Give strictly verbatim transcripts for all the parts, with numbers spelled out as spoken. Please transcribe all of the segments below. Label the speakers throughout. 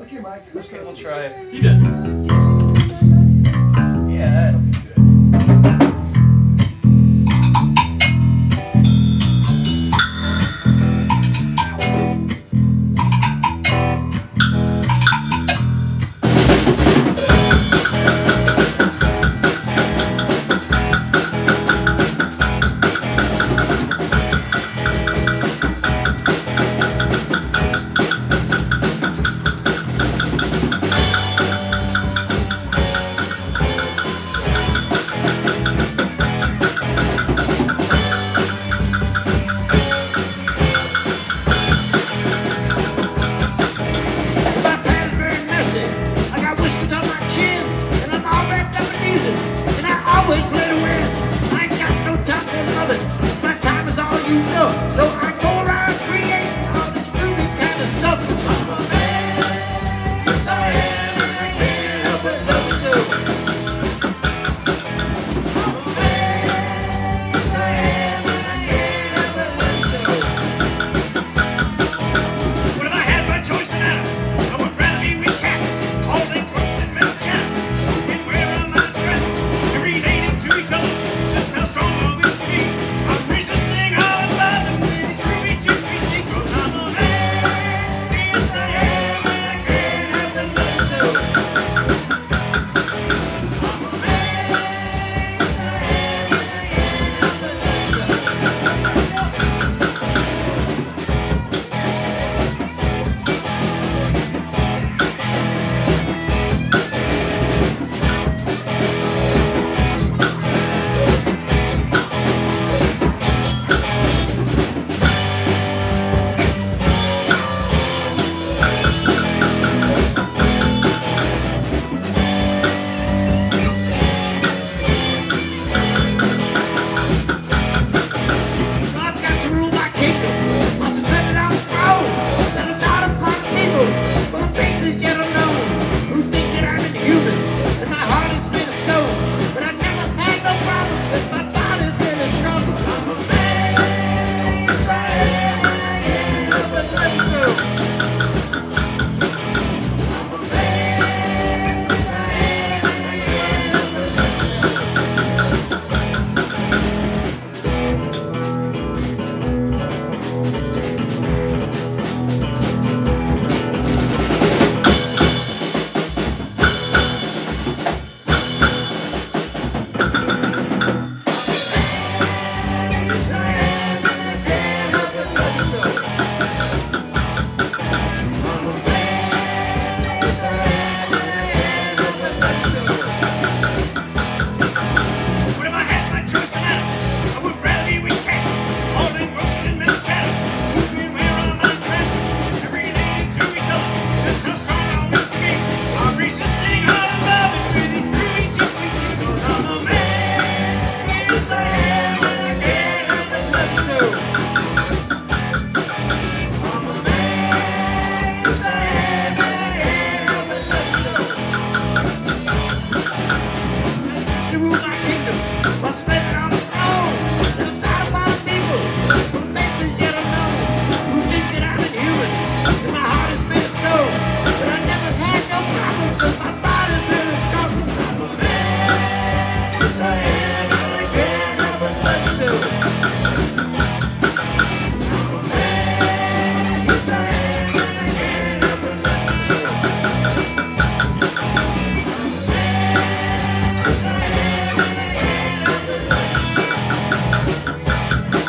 Speaker 1: Okay, Mike.
Speaker 2: Okay, we'll try it.
Speaker 3: He does.
Speaker 2: Yeah, that'll be good.
Speaker 4: So I go around creating all this groovy kind of stuff. I'm a man, yes I am, and I can't help but love so. I'm a man, yes I am, and I can't help but love so.
Speaker 3: What if I had my choice tonight? I would rather be with cats, all they crushed and metal chat, and wear a mind's strap, and relating to each other, just how strong love is to me. I'm resisting all of love.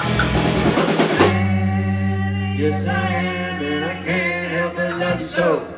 Speaker 4: Yes, I am, and I can't help but love you so.